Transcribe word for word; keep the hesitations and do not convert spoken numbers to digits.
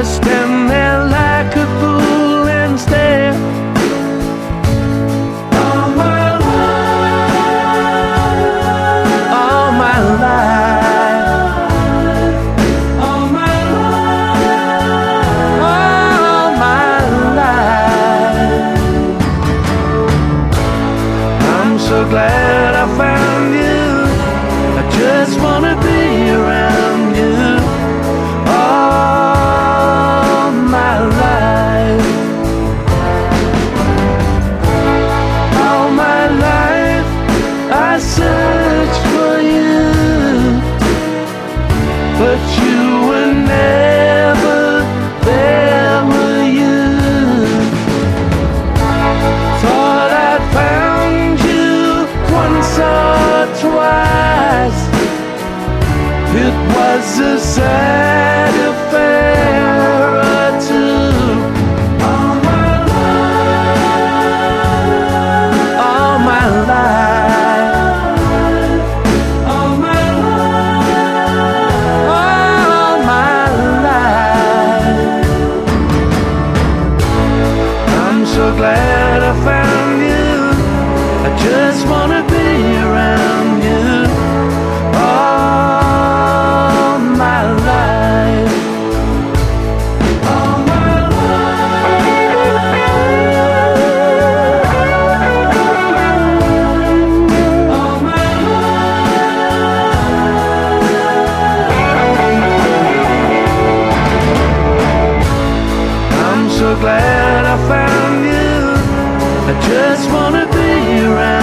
just stand there like a fool and stare. All my life, all my life, all my life, all my life. I'm so glad I found you. I just wanna be around you all my life. All my life I searched for you, but you were never there, were you? Thought I'd found you once or twice. It was a sad affair or two. All my life, all my life, all my life, all my life. I'm so glad I found you. I just wanna be around you all my life. All my life, all my life. I'm so glad I found you. I just wanna be around